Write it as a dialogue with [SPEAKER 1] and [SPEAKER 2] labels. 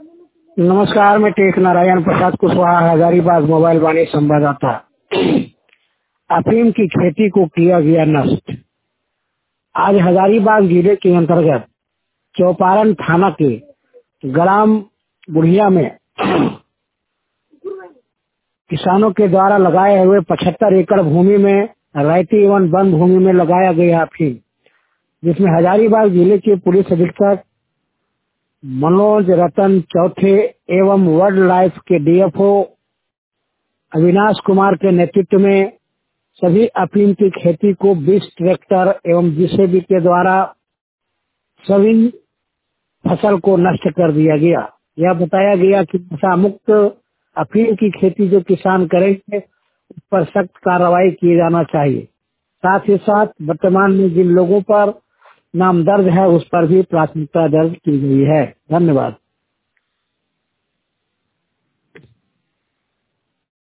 [SPEAKER 1] नमस्कार, मैं टेक नारायण प्रसाद कुशवाहा, हजारीबाग मोबाइल वाणी संवाददाता। अफीम की खेती को किया गया नष्ट। आज हजारीबाग जिले के अंतर्गत चौपारण थाना के ग्राम बुढ़िया में किसानों के द्वारा लगाए हुए 75 एकड़ भूमि में रैती एवं वन भूमि में लगाया गया अफीम, जिसमें हजारीबाग जिले के पुलिस अधीक्षक मनोज रतन चौथे एवं वाइल्ड लाइफ के डीएफओ अविनाश कुमार के नेतृत्व में सभी अफीम की खेती को 20 ट्रैक्टर एवं जेसीबी के द्वारा सभी फसल को नष्ट कर दिया गया। यह बताया गया कि नशा मुक्त अफीम की खेती जो किसान करेंगे उस पर सख्त कार्रवाई किए जाना चाहिए। साथ ही साथ वर्तमान में जिन लोगों पर नाम दर्ज है उस पर भी प्राथमिकता दर्ज की गई है। धन्यवाद।